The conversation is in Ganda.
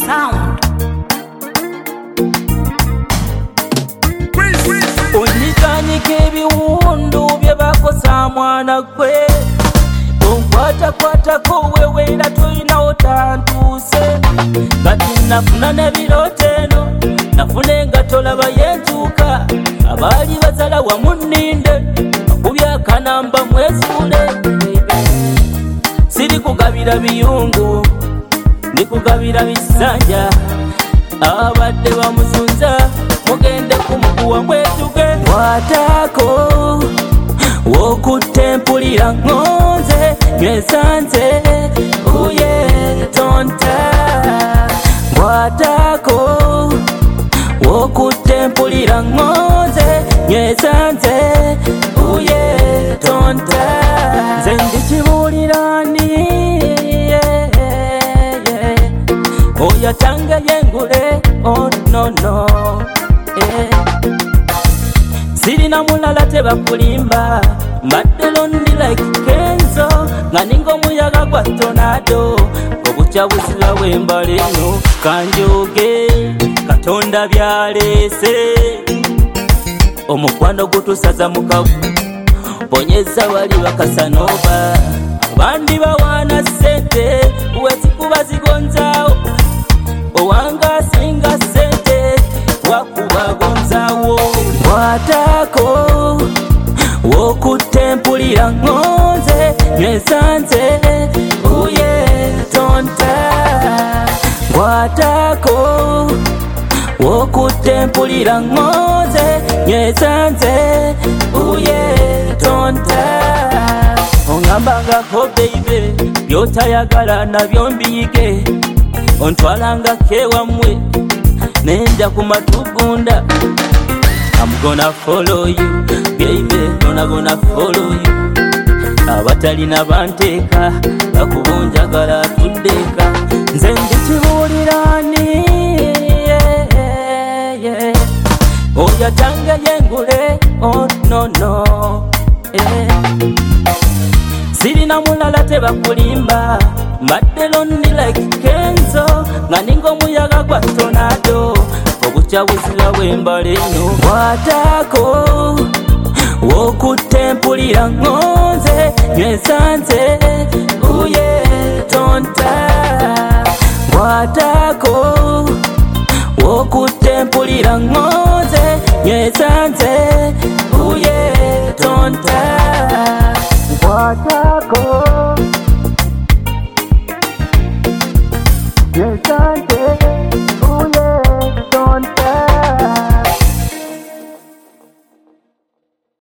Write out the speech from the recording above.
sound. Unyikanyika ebiwundu bye bakosa mwana gwe, onkwatakwatako wewe era tulina otantuse. Kati nafuna n'ebirooto eno, nafune nga tolaba yentuuka. Abaali bazala wamu nninde, bakubye akanamba mwesuule. Siri kugabira biyungu, ndi kugabira bisanja. Abadde bamuzunza, mugende kumukuwa mwetuge. Kwatako wokutte mpulira ngonze, nyesanze uye tonta. Kwatako wokutte mpulira ngonze, nyesanze uye tonta. Nze ndikibuulira ndi oyo atanga yengule, oh no no, sirina mulala tebakulimba, mbadde londi like Kenzo, nga ninga omuyaga gwa tornado, obukya busira w'embala eno. Kanjoge Katonda byaleese, omukwano gutusaza mukavu, ponyeza bali bakasanova. Abandi bawaana ssente, wezikuba zigonzaawo, owanga singa sente wakuba gonzaawo. Kwatako wokutte mpulira ngonze, nyesanze uye tonta. Kwatako wokutte mpulira ngonze, nyesanze uye tonta. Ongambangako baby, byotayagala nabyo mbiyige, ontwalangako ewamwe nenda kumatugunda. I'm gonna follow you baby, gonna follow you. Abatalina banteeka bakubunjagala tuddeeka. Nze ndikibuulira ndi oyo atanga yengule, oh no no, sirina mulala tebakulimba, mbadde londi like Kenzo, nga ninga omuyaga gwa tornado, obukya busira w'embala eno. Kwatako wokutte mpulira ngonze, nyesanze uye tonta. Kwatako wokutte mpulira ngonze, nyesanze uye tonta. Kwatako nyesanze